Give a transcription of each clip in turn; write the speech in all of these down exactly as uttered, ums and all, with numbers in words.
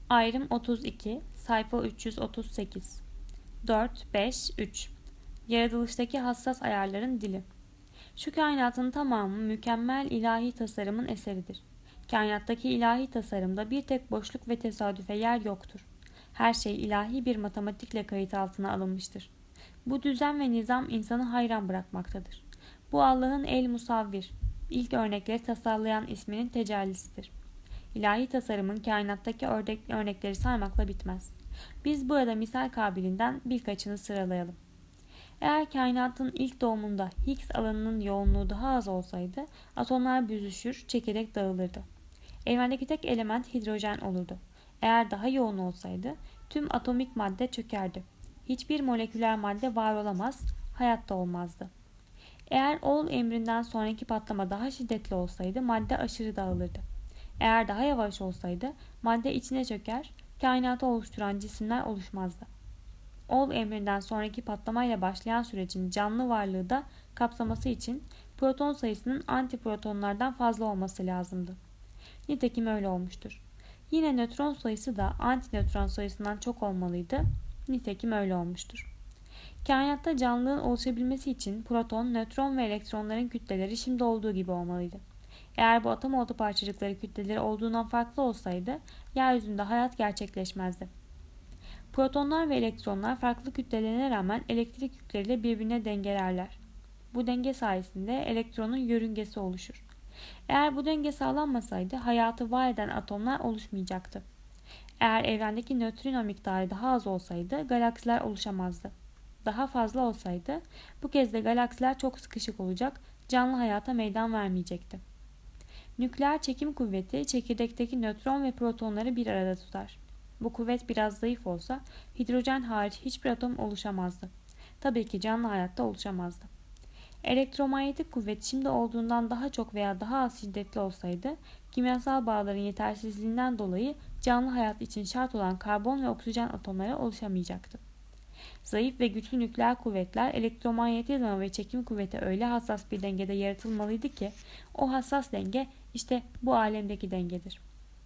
Ayrım otuz iki, sayfa üç yüz otuz sekiz. dört, beş, üç. Yaratılıştaki hassas ayarların dili. Şu kainatın tamamı mükemmel ilahi tasarımın eseridir. Kainattaki ilahi tasarımda bir tek boşluk ve tesadüfe yer yoktur. Her şey ilahi bir matematikle kayıt altına alınmıştır. Bu düzen ve nizam insanı hayran bırakmaktadır. Bu Allah'ın El Musavvir, ilk örnekleri tasarlayan isminin tecellisidir. İlahi tasarımın kainattaki örnekleri saymakla bitmez. Biz burada misal kabilinden birkaçını sıralayalım. Eğer kainatın ilk doğumunda Higgs alanının yoğunluğu daha az olsaydı atomlar büzüşür, çekirdek dağılırdı. Evrendeki tek element hidrojen olurdu. Eğer daha yoğun olsaydı tüm atomik madde çökerdi. Hiçbir moleküler madde var olamaz, hayatta olmazdı. Eğer ol emrinden sonraki patlama daha şiddetli olsaydı madde aşırı dağılırdı. Eğer daha yavaş olsaydı madde içine çöker, kainatı oluşturan cisimler oluşmazdı. Ol emrinden sonraki patlamayla başlayan sürecin canlı varlığı da kapsaması için proton sayısının antiprotonlardan fazla olması lazımdı. Nitekim öyle olmuştur. Yine nötron sayısı da antinötron sayısından çok olmalıydı. Nitekim öyle olmuştur. Kainatta canlılığın oluşabilmesi için proton, nötron ve elektronların kütleleri şimdi olduğu gibi olmalıydı. Eğer bu atom oldu parçacıkları kütleleri olduğundan farklı olsaydı, yeryüzünde hayat gerçekleşmezdi. Protonlar ve elektronlar farklı kütlelerine rağmen elektrik yükleriyle birbirine dengelerler. Bu denge sayesinde elektronun yörüngesi oluşur. Eğer bu denge sağlanmasaydı hayatı var eden atomlar oluşmayacaktı. Eğer evrendeki nötrino miktarı daha az olsaydı galaksiler oluşamazdı. Daha fazla olsaydı bu kez de galaksiler çok sıkışık olacak, canlı hayata meydan vermeyecekti. Nükleer çekim kuvveti çekirdekteki nötron ve protonları bir arada tutar. Bu kuvvet biraz zayıf olsa hidrojen hariç hiçbir atom oluşamazdı. Tabii ki canlı hayatta oluşamazdı. Elektromanyetik kuvvet şimdi olduğundan daha çok veya daha az şiddetli olsaydı kimyasal bağların yetersizliğinden dolayı canlı hayat için şart olan karbon ve oksijen atomları oluşamayacaktı. Zayıf ve güçlü nükleer kuvvetler elektromanyetizma ve çekim kuvveti öyle hassas bir dengede yaratılmalıydı ki o hassas denge işte bu alemdeki dengedir.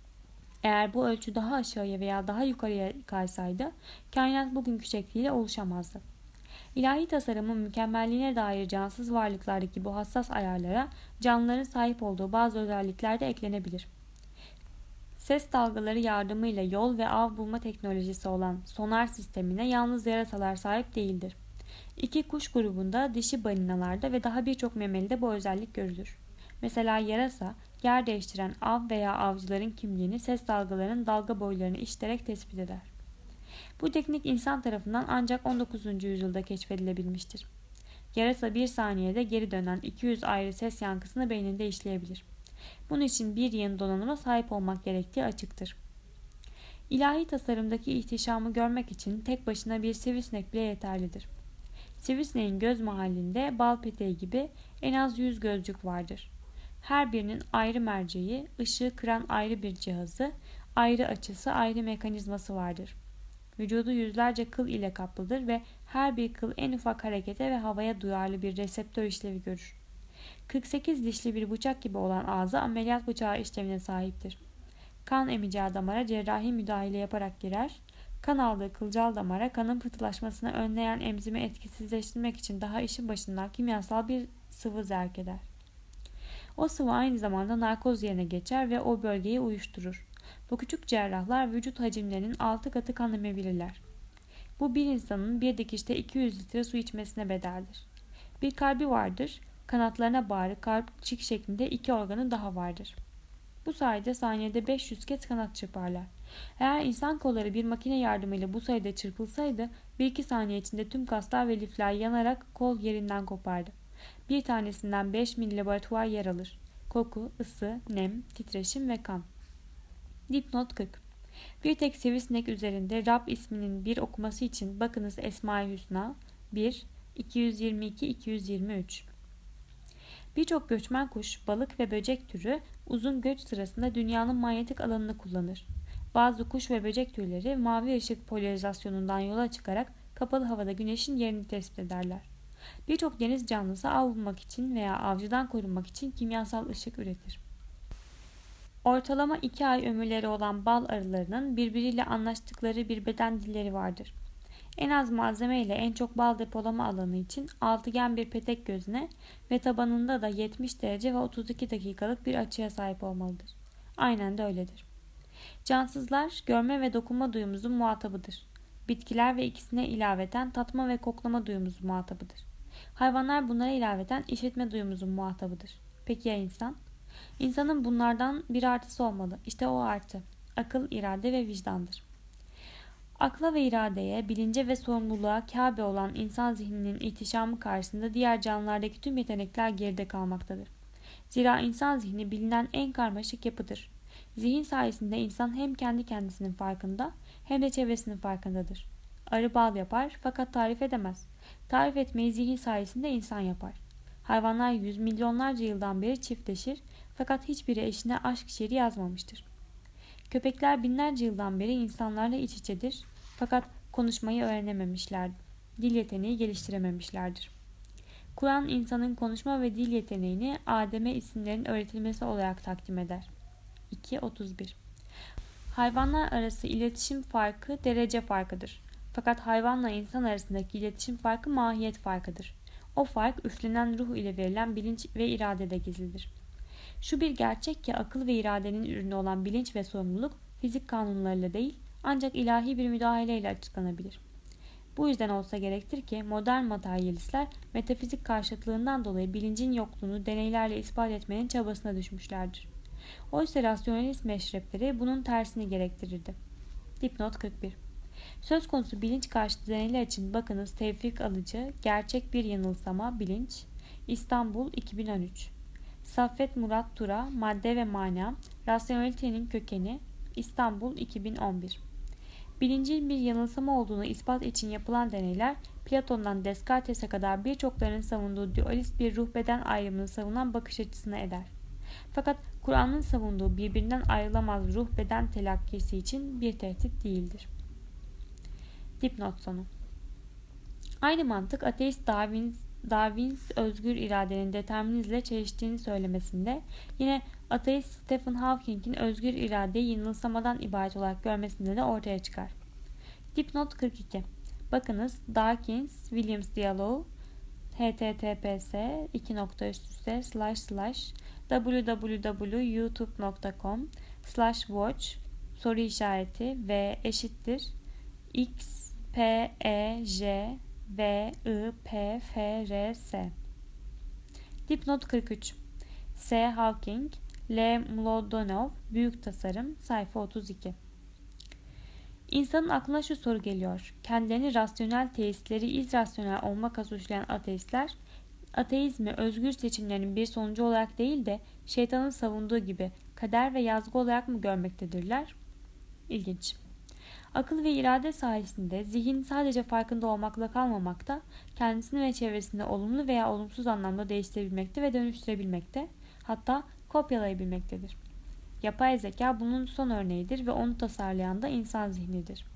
Eğer bu ölçü daha aşağıya veya daha yukarıya kaysaydı kainat bugünkü şekliyle oluşamazdı. İlahi tasarımın mükemmelliğine dair cansız varlıklardaki bu hassas ayarlara canlıların sahip olduğu bazı özellikler de eklenebilir. Ses dalgaları yardımıyla yol ve av bulma teknolojisi olan sonar sistemine yalnız yarasalar sahip değildir. İki kuş grubunda dişi balinalarda ve daha birçok memelide bu özellik görülür. Mesela yarasa, yer değiştiren av veya avcıların kimliğini ses dalgalarının dalga boylarını işiterek tespit eder. Bu teknik insan tarafından ancak on dokuzuncu yüzyılda keşfedilebilmiştir. Yarasa bir saniyede geri dönen iki yüz ayrı ses yankısını beyninde işleyebilir. Bunun için bir yığın donanıma sahip olmak gerektiği açıktır. İlahi tasarımdaki ihtişamı görmek için tek başına bir sivrisinek bile yeterlidir. Sivrisineğin göz mahallinde bal peteği gibi en az yüz gözcük vardır. Her birinin ayrı merceği, ışığı kıran ayrı bir cihazı, ayrı açısı, ayrı mekanizması vardır. Vücudu yüzlerce kıl ile kaplıdır ve her bir kıl en ufak harekete ve havaya duyarlı bir reseptör işlevi görür. kırk sekiz dişli bir bıçak gibi olan ağzı ameliyat bıçağı işlevine sahiptir. Kan emeceği damara cerrahi müdahale yaparak girer, kan aldığı kılcal damara kanın pıhtılaşmasını önleyen enzimi etkisizleştirmek için daha işin başından kimyasal bir sıvı zerk eder. O sıvı aynı zamanda narkoz yerine geçer ve o bölgeyi uyuşturur. Bu küçük cerrahlar vücut hacimlerinin altı katı kan emebilirler. Bu bir insanın bir dikişte iki yüz litre su içmesine bedeldir. Bir kalbi vardır, kanatlarına bağlı kalpçik şeklinde iki organı daha vardır. Bu sayede saniyede beş yüz kez kanat çırparlar. Eğer insan kolları bir makine yardımıyla bu sayıda çırpılsaydı bir iki saniye içinde tüm kaslar ve lifler yanarak kol yerinden kopardı. Bir tanesinden beş bin laboratuvar yer alır. Koku, ısı, nem, titreşim ve kan. Dipnot kırk. Bir tek sivrisinek üzerinde Rab isminin bir okuması için bakınız Esma-i Hüsna bir, iki yüz yirmi iki iki yüz yirmi üç. Birçok göçmen kuş, balık ve böcek türü uzun göç sırasında dünyanın manyetik alanını kullanır. Bazı kuş ve böcek türleri mavi ışık polarizasyonundan yola çıkarak kapalı havada güneşin yerini tespit ederler. Birçok deniz canlısı av bulmak için veya avcıdan korunmak için kimyasal ışık üretir. Ortalama iki ay ömürleri olan bal arılarının birbiriyle anlaştıkları bir beden dilleri vardır. En az malzeme ile en çok bal depolama alanı için altıgen bir petek gözüne ve tabanında da yetmiş derece ve otuz iki dakikalık bir açıya sahip olmalıdır. Aynen de öyledir. Cansızlar görme ve dokunma duyumuzun muhatabıdır. Bitkiler ve ikisine ilaveten tatma ve koklama duyumuzun muhatabıdır. Hayvanlar bunlara ilaveten işitme duyumuzun muhatabıdır. Peki ya insan? İnsanın bunlardan bir artısı olmalı. İşte o artı. Akıl, irade ve vicdandır. Akla ve iradeye, bilince ve sorumluluğa kâbe olan insan zihninin ihtişamı karşısında diğer canlılardaki tüm yetenekler geride kalmaktadır. Zira insan zihni bilinen en karmaşık yapıdır. Zihin sayesinde insan hem kendi kendisinin farkında hem de çevresinin farkındadır. Arı bal yapar fakat tarif edemez. Tarif etmeyi zihin sayesinde insan yapar. Hayvanlar yüz milyonlarca yıldan beri çiftleşir fakat hiçbiri eşine aşk şiiri yazmamıştır. Köpekler binlerce yıldan beri insanlarla iç içedir fakat konuşmayı öğrenememişlerdir. Dil yeteneği geliştirememişlerdir. Kur'an insanın konuşma ve dil yeteneğini Adem'e isimlerin öğretilmesi olarak takdim eder. iki otuz bir Hayvanlar arası iletişim farkı derece farkıdır. Fakat hayvanla insan arasındaki iletişim farkı mahiyet farkıdır. O fark üflenen ruh ile verilen bilinç ve iradede gizlidir. Şu bir gerçek ki akıl ve iradenin ürünü olan bilinç ve sorumluluk fizik kanunlarıyla değil ancak ilahi bir müdahaleyle açıklanabilir. Bu yüzden olsa gerektir ki modern materyalistler metafizik karşıtlığından dolayı bilincin yokluğunu deneylerle ispat etmenin çabasına düşmüşlerdir. Oysa rasyonalist meşrepleri bunun tersini gerektirirdi. Dipnot kırk bir Söz konusu bilinç karşıtı deneyler için bakınız Tevfik Alıcı, Gerçek Bir Yanılsama, Bilinç, İstanbul iki bin on üç. Saffet Murat Tura, Madde ve Mana, Rasyonelitenin Kökeni, İstanbul iki bin on bir. Bilincin bir yanılsama olduğunu ispat için yapılan deneyler, Platon'dan Descartes'e kadar birçoklarının savunduğu dualist bir ruh-beden ayrımını savunan bakış açısına eder. Fakat Kur'an'ın savunduğu birbirinden ayrılamaz ruh-beden telakkisi için bir tehdit değildir. Dipnot sonu. Aynı mantık ateist Darwin, Darwin's özgür iradenin determinizmle çeliştiğini söylemesinde, yine ateist Stephen Hawking'in özgür iradeyi yanılsamadan ibaret olarak görmesinde de ortaya çıkar. Dipnot kırk iki Bakınız Dawkins-Williams diyaloğu https iki nokta üst üste slash slash www.youtube.com slash watch soru işareti v eşittir x p e j v i p f r s. Dipnot kırk üç S. Hawking, L. Mlodinov, Büyük Tasarım, sayfa otuz iki. İnsanın aklına şu soru geliyor. Kendilerini rasyonel teistleri izrasyonel olmakla suçlayan ateistler, ateizmi özgür seçimlerinin bir sonucu olarak değil de şeytanın savunduğu gibi kader ve yazgı olarak mı görmektedirler? İlginç. Akıl ve irade sayesinde zihin sadece farkında olmakla kalmamakta, kendisini ve çevresini olumlu veya olumsuz anlamda değiştirebilmekte ve dönüştürebilmekte, hatta kopyalayabilmektedir. Yapay zeka bunun son örneğidir ve onu tasarlayan da insan zihnidir.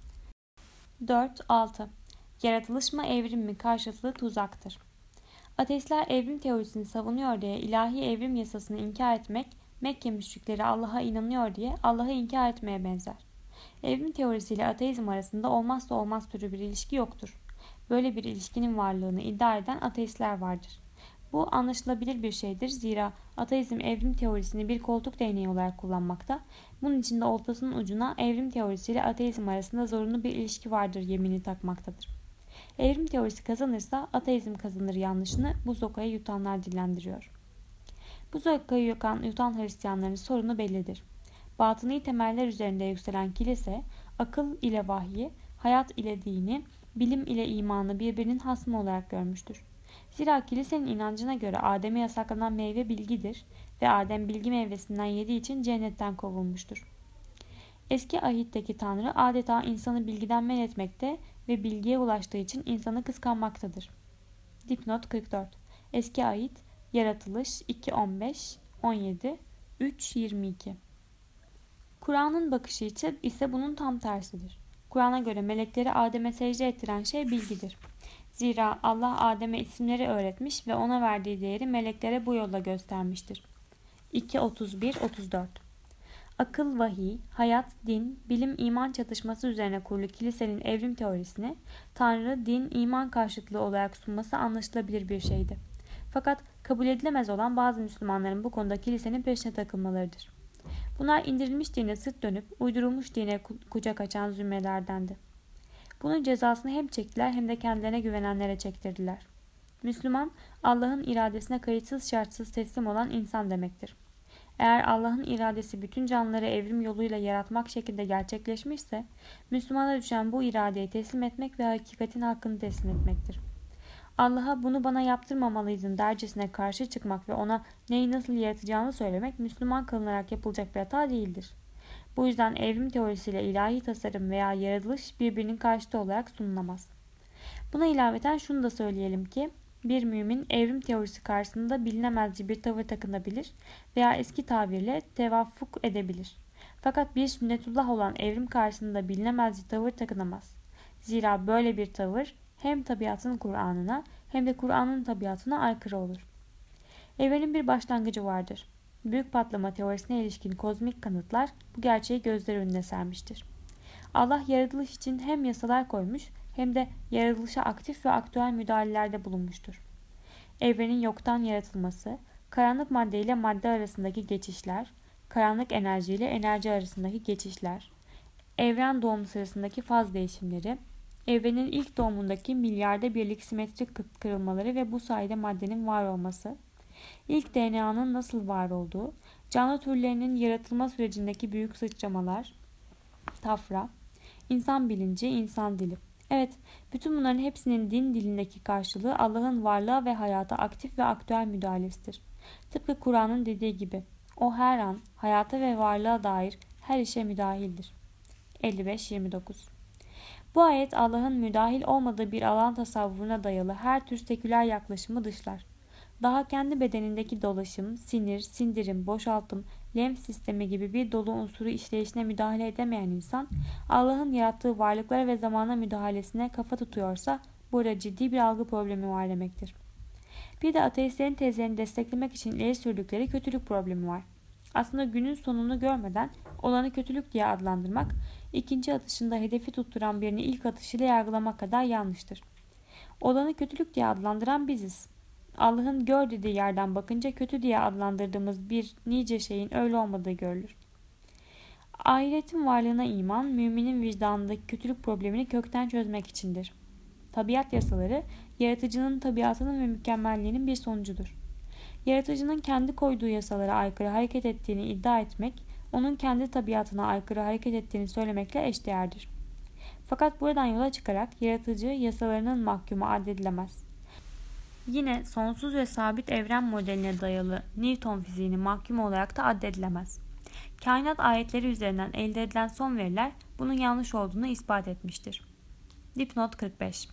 dört altı Yaratılış mı evrim mi karşıtlığı tuzaktır. Ateistler evrim teorisini savunuyor diye ilahi evrim yasasını inkar etmek, Mekke müşrikleri Allah'a inanıyor diye Allah'ı inkar etmeye benzer. Evrim teorisiyle ateizm arasında olmazsa olmaz türü bir ilişki yoktur. Böyle bir ilişkinin varlığını iddia eden ateistler vardır. Bu anlaşılabilir bir şeydir, zira ateizm evrim teorisini bir koltuk değneği olarak kullanmakta, bunun için de oltasının ucuna evrim teorisiyle ateizm arasında zorunlu bir ilişki vardır yemini takmaktadır. Evrim teorisi kazanırsa ateizm kazanır yanlışını bu sokayı yutanlar dillendiriyor. Bu sokayı yutan, yutan Hristiyanların sorunu bellidir. Batıni temeller üzerinde yükselen kilise, akıl ile vahyi, hayat ile dini, bilim ile imanı birbirinin hasmı olarak görmüştür. Zira kilisenin inancına göre Adem'e yasaklanan meyve bilgidir ve Adem bilgi meyvesinden yediği için cennetten kovulmuştur. Eski ahitteki Tanrı adeta insanı bilgiden men etmekte ve bilgiye ulaştığı için insanı kıskanmaktadır. Dipnot kırk dört Eski ahit, Yaratılış iki on beş on yedi üç yirmi iki. Kur'an'ın bakışı ise bunun tam tersidir. Kur'an'a göre melekleri Adem'e secde ettiren şey bilgidir. Zira Allah Adem'e isimleri öğretmiş ve ona verdiği değeri meleklere bu yolla göstermiştir. iki otuz bir otuz dört Akıl, vahiy, hayat, din, bilim, iman çatışması üzerine kurulu kilisenin evrim teorisini Tanrı, din, iman karşıtlığı olarak sunması anlaşılabilir bir şeydi. Fakat kabul edilemez olan bazı Müslümanların bu konuda kilisenin peşine takılmalarıdır. Bunlar indirilmiş dine sırt dönüp uydurulmuş dine kucak açan zümrelerdendi. Bunun cezasını hem çektiler hem de kendilerine güvenenlere çektirdiler. Müslüman, Allah'ın iradesine kayıtsız şartsız teslim olan insan demektir. Eğer Allah'ın iradesi bütün canlıları evrim yoluyla yaratmak şekilde gerçekleşmişse, Müslümana düşen bu iradeyi teslim etmek ve hakikatin hakkını teslim etmektir. Allah'a bunu bana yaptırmamalıydın dercesine karşı çıkmak ve ona neyi nasıl yaratacağını söylemek Müslüman kılınarak yapılacak bir hata değildir. Bu yüzden evrim teorisiyle ilahi tasarım veya yaratılış birbirinin karşıtı olarak sunulamaz. Buna ilaveten şunu da söyleyelim ki, bir mümin evrim teorisi karşısında bilinemezce bir tavır takınabilir veya eski tabirle tevaffuk edebilir. Fakat bir sünnetullah olan evrim karşısında bilinemezce tavır takınamaz. Zira böyle bir tavır hem tabiatın Kur'an'ına hem de Kur'an'ın tabiatına aykırı olur. Evrenin bir başlangıcı vardır. Büyük patlama teorisine ilişkin kozmik kanıtlar bu gerçeği gözler önüne sermiştir. Allah yaratılış için hem yasalar koymuş hem de yaratılışa aktif ve aktüel müdahalelerde bulunmuştur. Evrenin yoktan yaratılması, karanlık madde ile madde arasındaki geçişler, karanlık enerji ile enerji arasındaki geçişler, evren doğumu sırasındaki faz değişimleri, evrenin ilk doğumundaki milyarda birlik simetrik kırılmaları ve bu sayede maddenin var olması, ilk D N A'nın nasıl var olduğu, canlı türlerinin yaratılma sürecindeki büyük sıçramalar, tafra, insan bilinci, insan dili. Evet, bütün bunların hepsinin din dilindeki karşılığı Allah'ın varlığa ve hayata aktif ve aktüel müdahalesidir. Tıpkı Kur'an'ın dediği gibi, o her an hayata ve varlığa dair her işe müdahildir. elli beş yirmi dokuz. Bu ayet Allah'ın müdahil olmadığı bir alan tasavvuruna dayalı her tür seküler yaklaşımı dışlar. Daha kendi bedenindeki dolaşım, sinir, sindirim, boşaltım, lenf sistemi gibi bir dolu unsuru işleyişine müdahale edemeyen insan, Allah'ın yarattığı varlıklara ve zamana müdahalesine kafa tutuyorsa burada ciddi bir algı problemi var demektir. Bir de ateistlerin tezlerini desteklemek için ileri sürdükleri kötülük problemi var. Aslında günün sonunu görmeden olanı kötülük diye adlandırmak, ikinci atışında hedefi tutturan birini ilk atışıyla yargılamak kadar yanlıştır. Olanı kötülük diye adlandıran biziz. Allah'ın gör dediği yerden bakınca kötü diye adlandırdığımız bir nice şeyin öyle olmadığı görülür. Ahiretin varlığına iman, müminin vicdanındaki kötülük problemini kökten çözmek içindir. Tabiat yasaları, yaratıcının tabiatının ve mükemmelliğinin bir sonucudur. Yaratıcının kendi koyduğu yasalara aykırı hareket ettiğini iddia etmek, onun kendi tabiatına aykırı hareket ettiğini söylemekle eşdeğerdir. Fakat buradan yola çıkarak yaratıcı yasalarının mahkumu addedilemez. Yine sonsuz ve sabit evren modeline dayalı Newton fiziğini mahkum olarak da addedilemez. Kainat ayetleri üzerinden elde edilen son veriler bunun yanlış olduğunu ispat etmiştir. Dipnot kırk beş.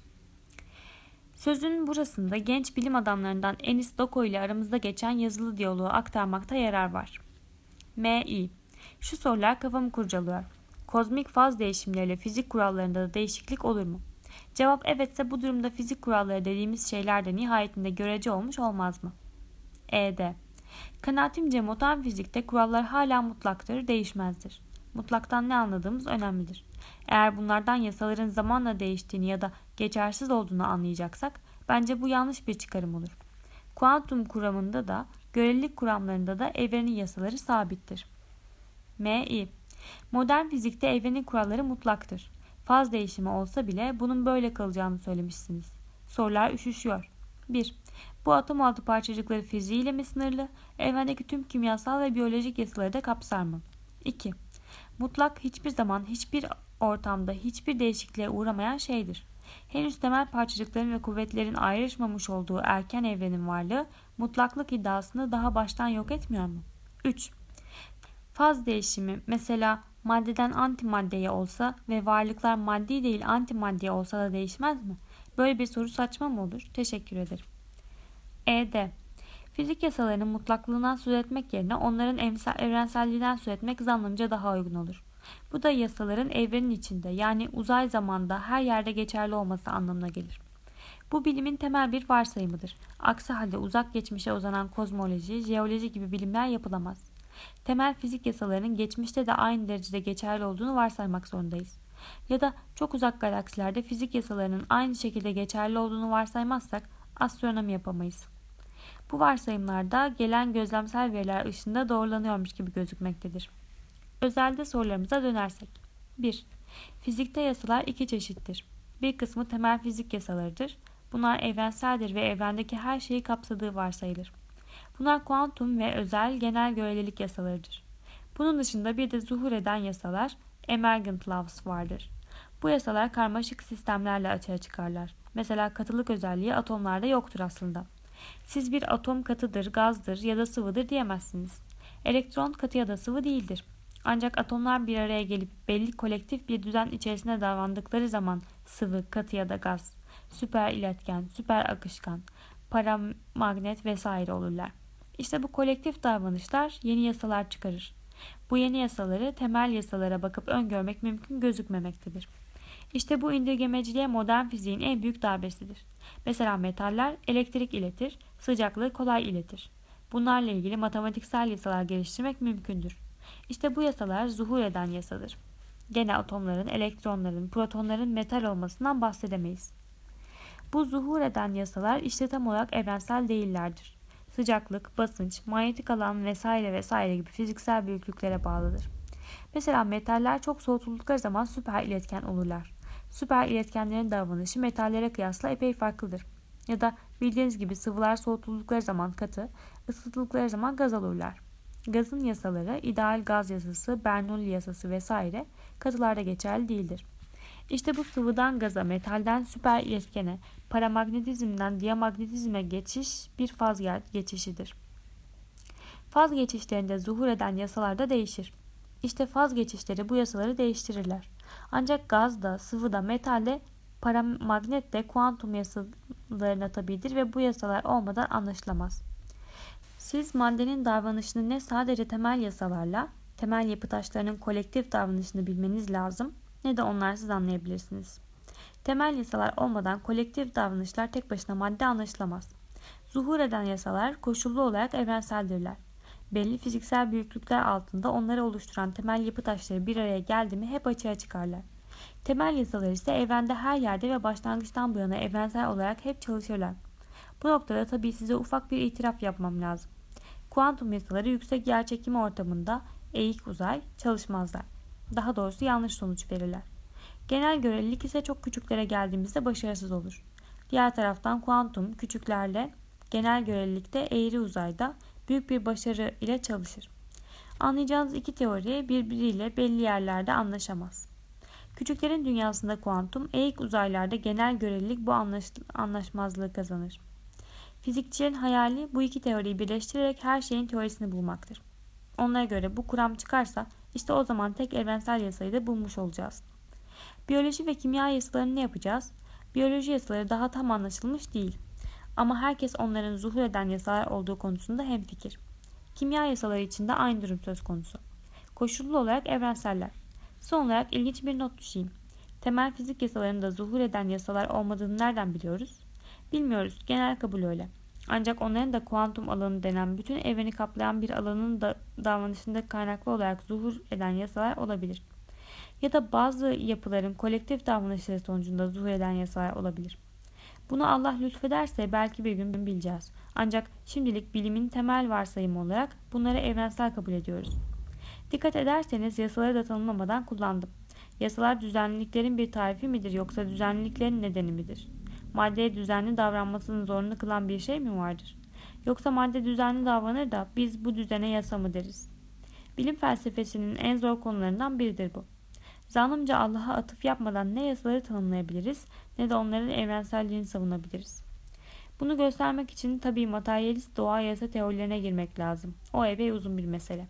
Sözün burasında genç bilim adamlarından Enis Doko ile aramızda geçen yazılı diyaloğu aktarmakta yarar var. M I. Şu sorular kafamı kurcalıyor. Kozmik faz değişimleriyle fizik kurallarında da değişiklik olur mu? Cevap evetse bu durumda fizik kuralları dediğimiz şeyler de nihayetinde görece olmuş olmaz mı? E D. Kanaatimce modern fizikte kurallar hala mutlaktır, değişmezdir. Mutlaktan ne anladığımız önemlidir. Eğer bunlardan yasaların zamanla değiştiğini ya da geçersiz olduğunu anlayacaksak, bence bu yanlış bir çıkarım olur. Kuantum kuramında da, görelilik kuramlarında da evrenin yasaları sabittir. M I. Modern fizikte evrenin kuralları mutlaktır. Faz değişimi olsa bile bunun böyle kalacağını söylemişsiniz. Sorular üşüşüyor. bir. Bu atom altı parçacıkları fiziğiyle mi sınırlı, evrendeki tüm kimyasal ve biyolojik yasaları da kapsar mı? iki. Mutlak hiçbir zaman, hiçbir ortamda, hiçbir değişikliğe uğramayan şeydir. Henüz temel parçacıkların ve kuvvetlerin ayrışmamış olduğu erken evrenin varlığı, mutlaklık iddiasını daha baştan yok etmiyor mu? üç. Faz değişimi, mesela maddeden antimaddeye olsa ve varlıklar maddi değil antimaddeye olsa da değişmez mi? Böyle bir soru saçma mı olur? Teşekkür ederim. E D. Fizik yasalarının mutlaklığından söz etmek yerine onların evrenselliğinden söz etmek zannımca daha uygun olur. Bu da yasaların evrenin içinde, yani uzay zamanda her yerde geçerli olması anlamına gelir. Bu bilimin temel bir varsayımıdır. Aksi halde uzak geçmişe uzanan kozmoloji, jeoloji gibi bilimler yapılamaz. Temel fizik yasalarının geçmişte de aynı derecede geçerli olduğunu varsaymak zorundayız. Ya da çok uzak galaksilerde fizik yasalarının aynı şekilde geçerli olduğunu varsaymazsak astronomi yapamayız. Bu varsayımlarda gelen gözlemsel veriler ışığında doğrulanıyormuş gibi gözükmektedir. Özelde sorularımıza dönersek. bir. Fizikte yasalar iki çeşittir. Bir kısmı temel fizik yasalarıdır. Bunlar evrenseldir ve evrendeki her şeyi kapsadığı varsayılır. Bunlar kuantum ve özel genel görelilik yasalarıdır. Bunun dışında bir de zuhur eden yasalar, emergent laws vardır. Bu yasalar karmaşık sistemlerle açığa çıkarlar. Mesela katılık özelliği atomlarda yoktur aslında. Siz bir atom katıdır, gazdır ya da sıvıdır diyemezsiniz. Elektron katı ya da sıvı değildir. Ancak atomlar bir araya gelip belli kolektif bir düzen içerisinde davrandıkları zaman sıvı, katı ya da gaz, süper iletken, süper akışkan, paramagnet vesaire olurlar. İşte bu kolektif davranışlar yeni yasalar çıkarır. Bu yeni yasaları temel yasalara bakıp öngörmek mümkün gözükmemektedir. İşte bu indirgemeciliğe modern fiziğin en büyük darbesidir. Mesela metaller elektrik iletir, sıcaklığı kolay iletir. Bunlarla ilgili matematiksel yasalar geliştirmek mümkündür. İşte bu yasalar zuhur eden yasadır. Gene atomların, elektronların, protonların metal olmasından bahsedemeyiz. Bu zuhur eden yasalar işte tam olarak evrensel değillerdir. Sıcaklık, basınç, manyetik alan vesaire vesaire gibi fiziksel büyüklüklere bağlıdır. Mesela metaller çok soğutuldukları zaman süper iletken olurlar. Süper iletkenlerin davranışı metallere kıyasla epey farklıdır. Ya da bildiğiniz gibi sıvılar soğutuldukları zaman katı, ısıtıldıkları zaman gaz olurlar. Gazın yasaları, ideal gaz yasası, Bernoulli yasası vesaire katılarda geçerli değildir. İşte bu sıvıdan gaza, metalden süper iletkene, paramagnetizmden diyamagnetizme geçiş bir faz geçişidir. Faz geçişlerinde zuhur eden yasalar da değişir. İşte faz geçişleri bu yasaları değiştirirler. Ancak gazda, sıvıda, metalde, paramagnette kuantum yasalarına tabidir ve bu yasalar olmadan anlaşılamaz. Siz maddenin davranışını ne sadece temel yasalarla, temel yapı taşlarının kolektif davranışını bilmeniz lazım, ne de onlarsız anlayabilirsiniz. Temel yasalar olmadan kolektif davranışlar tek başına madde anlaşılamaz. Zuhur eden yasalar koşullu olarak evrenseldirler. Belli fiziksel büyüklükler altında onları oluşturan temel yapı taşları bir araya geldi mi hep açığa çıkarlar. Temel yasalar ise evrende her yerde ve başlangıçtan bu yana evrensel olarak hep çalışırlar. Bu noktada tabii size ufak bir itiraf yapmam lazım. Kuantum yasaları yüksek yerçekimi ortamında eğik uzay çalışmazlar. Daha doğrusu yanlış sonuç verirler. Genel görelilik ise çok küçüklere geldiğimizde başarısız olur. Diğer taraftan kuantum küçüklerle genel görelilikte eğri uzayda büyük bir başarı ile çalışır. Anlayacağınız iki teori birbiriyle belli yerlerde anlaşamaz. Küçüklerin dünyasında kuantum, eğik uzaylarda genel görelilik bu anlaş anlaşmazlığı kazanır. Fizikçilerin hayali bu iki teoriyi birleştirerek her şeyin teorisini bulmaktır. Onlara göre bu kuram çıkarsa işte o zaman tek evrensel yasayı da bulmuş olacağız. Biyoloji ve kimya yasalarını ne yapacağız? Biyoloji yasaları daha tam anlaşılmış değil. Ama herkes onların zuhur eden yasalar olduğu konusunda hemfikir. Kimya yasaları için de aynı durum söz konusu. Koşullu olarak evrenseller. Son olarak ilginç bir not düşeyim. Temel fizik yasalarında zuhur eden yasalar olmadığını nereden biliyoruz? Bilmiyoruz, genel kabul öyle. Ancak onların da kuantum alanı denen bütün evreni kaplayan bir alanın da davranışında kaynaklı olarak zuhur eden yasalar olabilir. Ya da bazı yapıların kolektif davranışları sonucunda zuhur eden yasalar olabilir. Bunu Allah lütfederse belki bir gün bileceğiz. Ancak şimdilik bilimin temel varsayımı olarak bunları evrensel kabul ediyoruz. Dikkat ederseniz yasaları da tanımlamadan kullandım. Yasalar düzenliliklerin bir tarifi midir yoksa düzenliliklerin nedeni midir? Maddeye düzenli davranmasını zorunlu kılan bir şey mi vardır? Yoksa madde düzenli davranır da biz bu düzene yasa mı deriz? Bilim felsefesinin en zor konularından biridir bu. Zannımca Allah'a atıf yapmadan ne yasaları tanımlayabiliriz ne de onların evrenselliğini savunabiliriz. Bunu göstermek için tabii materyalist doğa yasa teorilerine girmek lazım. O epey uzun bir mesele.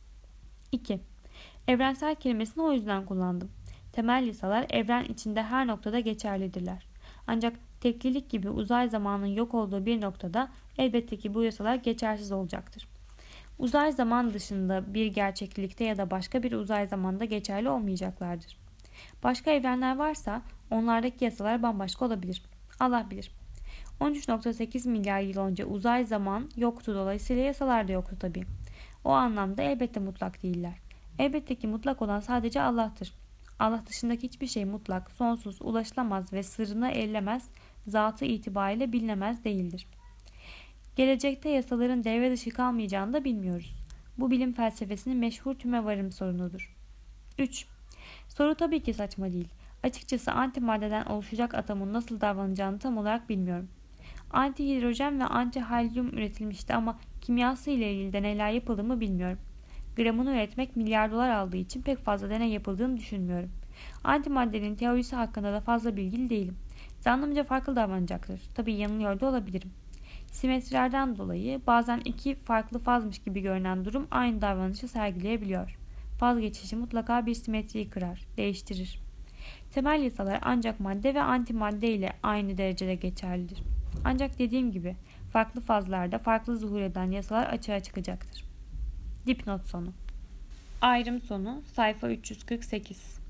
iki. Evrensel kelimesini o yüzden kullandım. Temel yasalar evren içinde her noktada geçerlidirler. Ancak teklilik gibi uzay zamanının yok olduğu bir noktada elbette ki bu yasalar geçersiz olacaktır. Uzay zaman dışında bir gerçeklikte ya da başka bir uzay zamanda geçerli olmayacaklardır. Başka evrenler varsa onlardaki yasalar bambaşka olabilir. Allah bilir. on üç virgül sekiz milyar yıl önce uzay zaman yoktu, dolayısıyla yasalar da yoktu tabii. O anlamda elbette mutlak değiller. Elbette ki mutlak olan sadece Allah'tır. Allah dışındaki hiçbir şey mutlak, sonsuz, ulaşılamaz ve sırrına erilemez, zatı itibariyle bilinemez değildir. Gelecekte yasaların devre dışı kalmayacağını da bilmiyoruz. Bu bilim felsefesinin meşhur tümevarım sorunudur. üç. Soru tabii ki saçma değil. Açıkçası antimaddeden oluşacak atomun nasıl davranacağını tam olarak bilmiyorum. Antihidrojen ve antihelyum üretilmişti ama kimyası ile ilgili deneyler yapıldı mı bilmiyorum. Gramını üretmek milyar dolar aldığı için pek fazla deney yapıldığını düşünmüyorum. Antimaddenin teorisi hakkında da fazla bilgili değilim. Zannımca farklı davranacaktır. Tabii yanılıyor da olabilirim. Simetrilerden dolayı bazen iki farklı fazmış gibi görünen durum aynı davranışı sergileyebiliyor. Faz geçişi mutlaka bir simetriyi kırar, değiştirir. Temel yasalar ancak madde ve antimadde ile aynı derecede geçerlidir. Ancak dediğim gibi farklı fazlarda farklı zuhur eden yasalar açığa çıkacaktır. Dipnot sonu. Ayrım sonu sayfa üç yüz kırk sekiz.